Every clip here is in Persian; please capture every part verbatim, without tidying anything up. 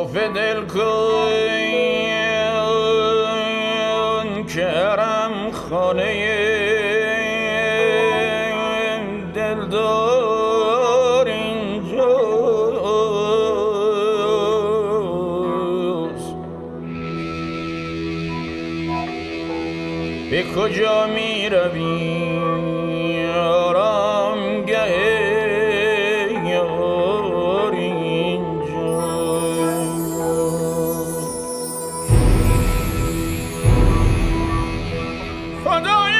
لطف دل کن کرم خانه دلدار اینجاست. به کجا می روی آرامگه یار اینجا؟ خدای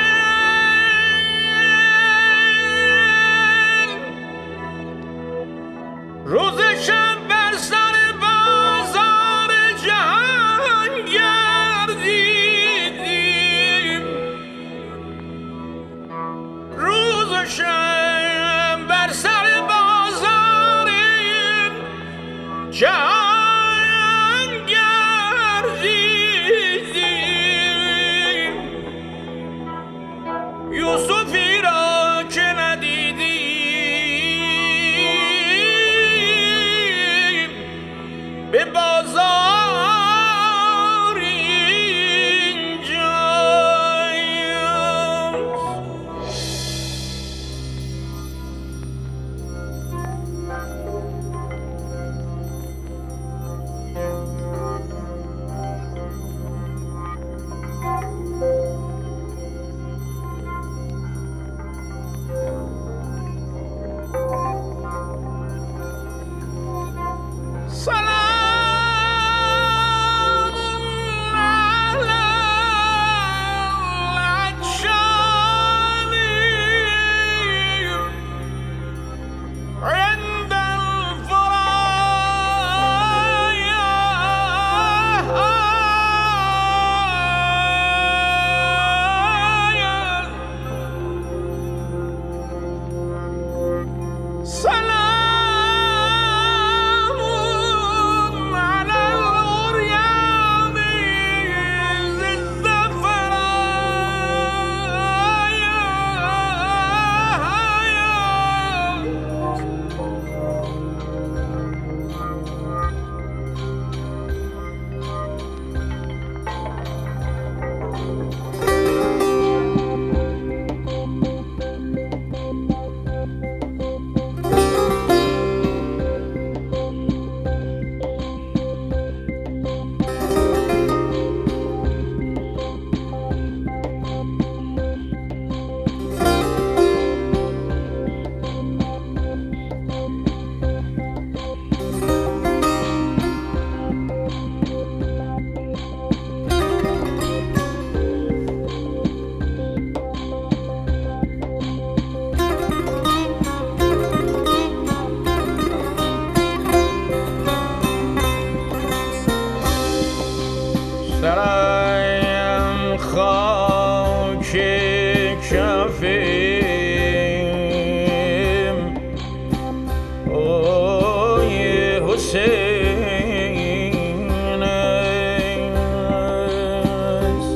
روز شب بر سر بازار جهان گردیدیم، روز شب بر سر بازار جهان گردیدیم، یوسفی را که ندیدیم به بازار اینجاست. سلام علی العطشانی عند الفرايا. سلام سرایم خاک کفیم اوی حسین است.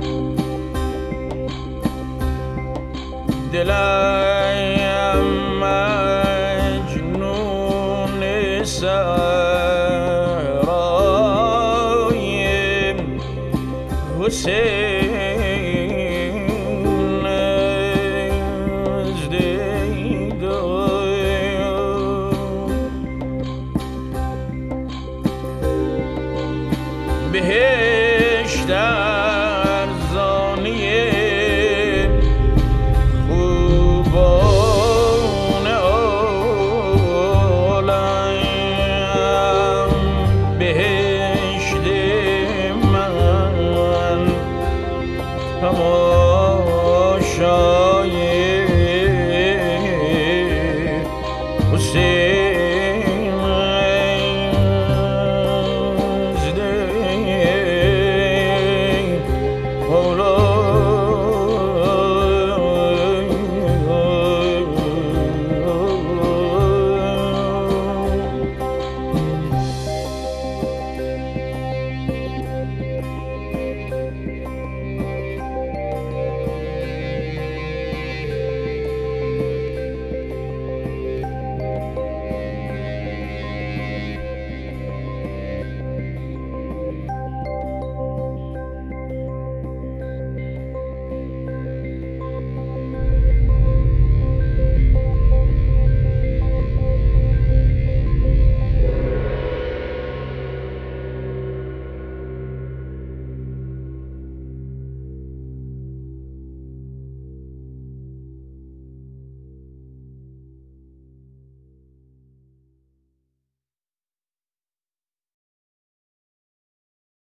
دلم مجنون سرای حسین از دیدار. بهشت ارزانی خوبان عالم، بهشت من تمام